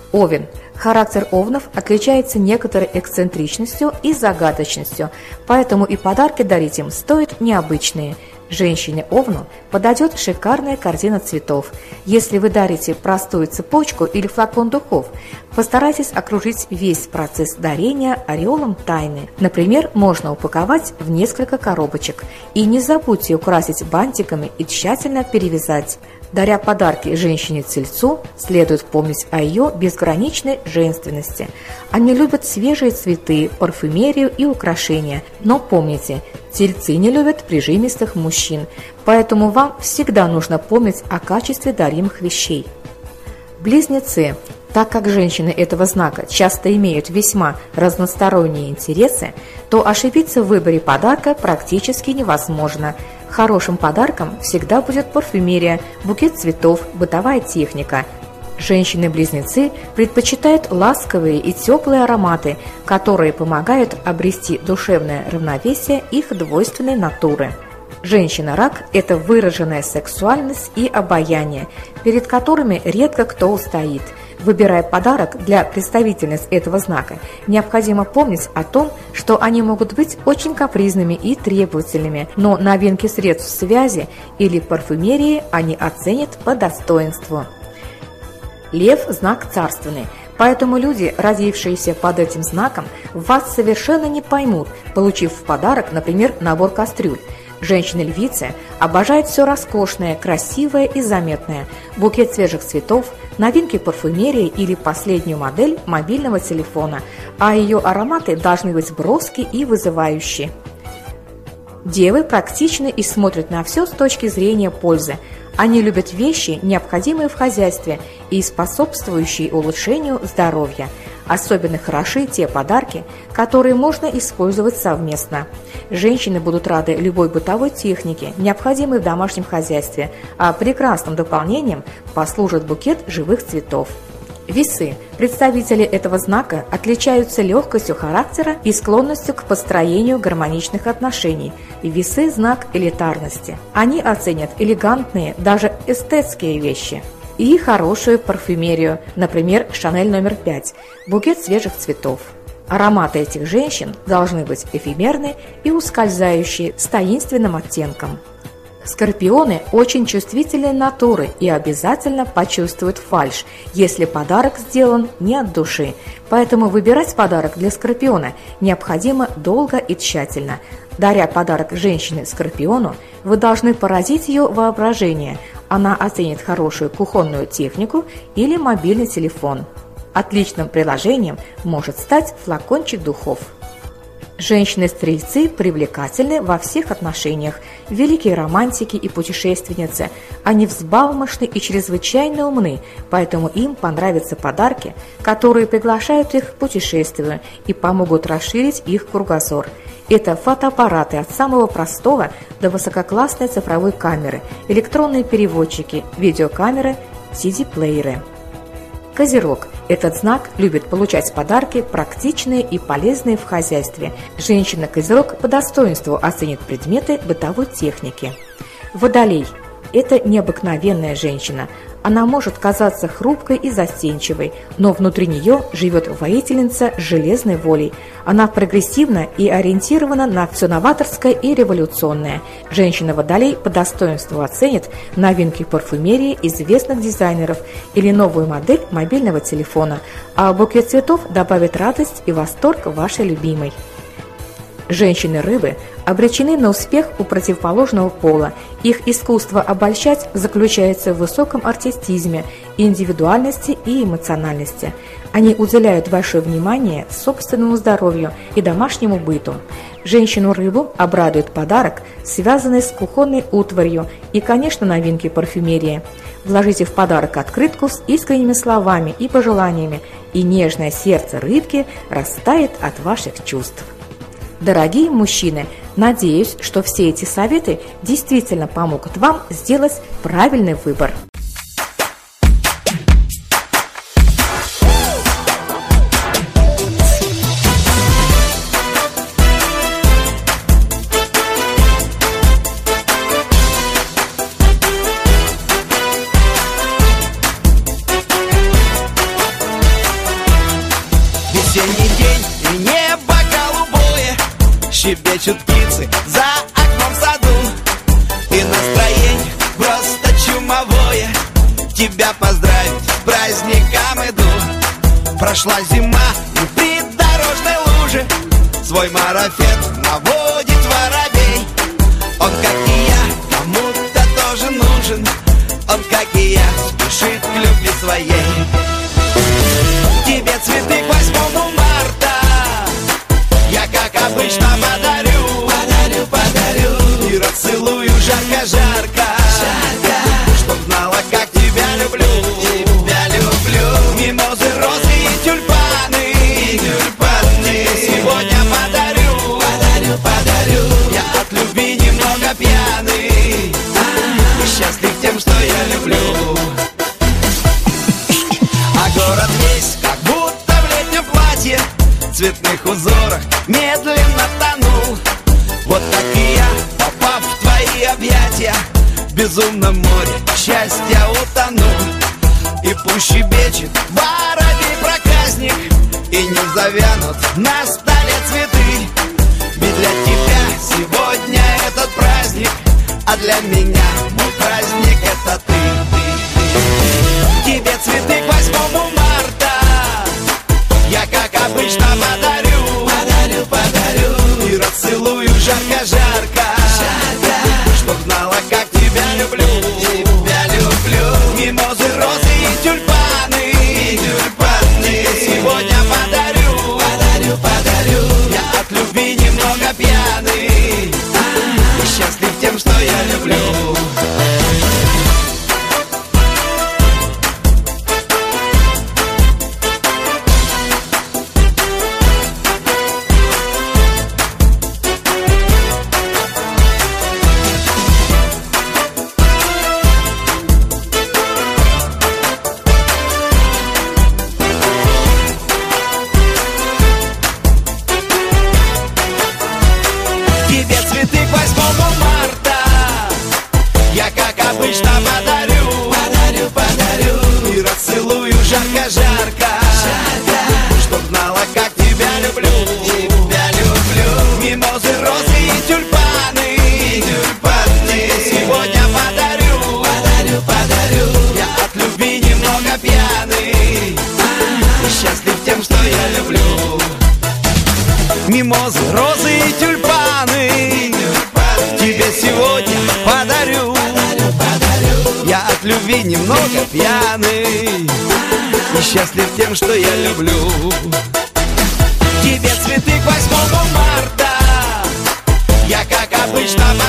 Овен. Характер овнов отличается некоторой эксцентричностью и загадочностью, поэтому и подарки дарить им стоит необычные. Женщине-овну подойдет шикарная корзина цветов. Если вы дарите простую цепочку или флакон духов, постарайтесь окружить весь процесс дарения ореолом тайны. Например, можно упаковать в несколько коробочек. И не забудьте украсить бантиками и тщательно перевязать. Даря подарки женщине-тельцу, следует помнить о ее безграничной женственности. Они любят свежие цветы, парфюмерию и украшения. Но помните, тельцы не любят прижимистых мужчин, поэтому вам всегда нужно помнить о качестве даримых вещей. Близнецы. Так как женщины этого знака часто имеют весьма разносторонние интересы, то ошибиться в выборе подарка практически невозможно. Хорошим подарком всегда будет парфюмерия, букет цветов, бытовая техника. Женщины-близнецы предпочитают ласковые и теплые ароматы, которые помогают обрести душевное равновесие их двойственной натуры. Женщина-рак – это выраженная сексуальность и обаяние, перед которыми редко кто устоит. Выбирая подарок для представительниц этого знака, необходимо помнить о том, что они могут быть очень капризными и требовательными, но новинки средств связи или парфюмерии они оценят по достоинству. Лев – знак царственный, поэтому люди, родившиеся под этим знаком, вас совершенно не поймут, получив в подарок, например, набор кастрюль. Женщины-львицы обожают все роскошное, красивое и заметное, букет свежих цветов, новинки парфюмерии или последнюю модель мобильного телефона, а ее ароматы должны быть броские и вызывающие. Девы практичны и смотрят на все с точки зрения пользы. Они любят вещи, необходимые в хозяйстве и способствующие улучшению здоровья. Особенно хороши те подарки, которые можно использовать совместно. Женщины будут рады любой бытовой технике, необходимой в домашнем хозяйстве, а прекрасным дополнением послужит букет живых цветов. Весы. Представители этого знака отличаются легкостью характера и склонностью к построению гармоничных отношений. Весы – знак элитарности. Они оценят элегантные, даже эстетские вещи и хорошую парфюмерию, например, Шанель номер 5, букет свежих цветов. Ароматы этих женщин должны быть эфемерны и ускользающие с таинственным оттенком. Скорпионы очень чувствительные натуры и обязательно почувствуют фальшь, если подарок сделан не от души. Поэтому выбирать подарок для скорпиона необходимо долго и тщательно. Даря подарок женщине-скорпиону, вы должны поразить ее воображение. Она оценит хорошую кухонную технику или мобильный телефон. Отличным приложением может стать флакончик духов. Женщины-стрельцы привлекательны во всех отношениях, великие романтики и путешественницы. Они взбалмошны и чрезвычайно умны, поэтому им понравятся подарки, которые приглашают их к путешествию и помогут расширить их кругозор. Это фотоаппараты от самого простого до высококлассной цифровой камеры, электронные переводчики, видеокамеры, CD-плееры. Козерог. Этот знак любит получать подарки, практичные и полезные в хозяйстве. Женщина-козерог по достоинству оценит предметы бытовой техники. Водолей. Это необыкновенная женщина. Она может казаться хрупкой и застенчивой, но внутри нее живет воительница с железной волей. Она прогрессивна и ориентирована на все новаторское и революционное. Женщина-водолей по достоинству оценит новинки парфюмерии известных дизайнеров или новую модель мобильного телефона, а букет цветов добавит радость и восторг вашей любимой. Женщины-рыбы обречены на успех у противоположного пола. Их искусство обольщать заключается в высоком артистизме, индивидуальности и эмоциональности. Они уделяют большое внимание собственному здоровью и домашнему быту. Женщину-рыбу обрадует подарок, связанный с кухонной утварью и, конечно, новинки парфюмерии. Вложите в подарок открытку с искренними словами и пожеланиями, и нежное сердце рыбки растает от ваших чувств. Дорогие мужчины, надеюсь, что все эти советы действительно помогут вам сделать правильный выбор. щебечут птицы за окном в саду, и настроение просто чумовое. Тебя поздравить с праздником иду. Прошла зима, и в придорожной луже свой марафет наводит воробей. Он, как и я, кому-то тоже нужен. Он, как и я, спешит к любви своей. Тебе цветы к 8 марта я, как обычно, подарю. И расцелую жарко-жарко, чтоб знала, как тебя люблю. Мимозы, розы и тюльпаны сегодня подарю. Я от любви немного пьяный и счастлив тем, что я люблю. А город весь как будто в летнем платье, в цветных узорах медленно тонул. Вот так и я, попав в твои объятия, в безумном море счастья утонул. И пусть щебечет воробей-проказник, и не завянут на столе цветы. Ведь для тебя сегодня этот праздник, а для меня мой праздник — это ты. Тебе цветы к 8 марта я, как обычно, подарю. И расцелую жарко-жарко, чтоб знала, как тебя люблю. Мимозы, розы и тюльпаны сегодня подарю. Я от любви немного пьяный и счастлив тем, что я люблю. Тебе цветы к 8 марта я, как обычно, подарю. И расцелую жарко-жарко, чтоб знала, как тебя люблю. Мимозы, розы и тюльпаны сегодня подарю. Я от любви немного пьяный и счастлив тем, что я люблю. Мимозы, розы и тюльпаны тебе сегодня подарю. Я от любви немного пьяный и счастлив тем, что я люблю. Тебе цветы к 8 марта я, как обычно,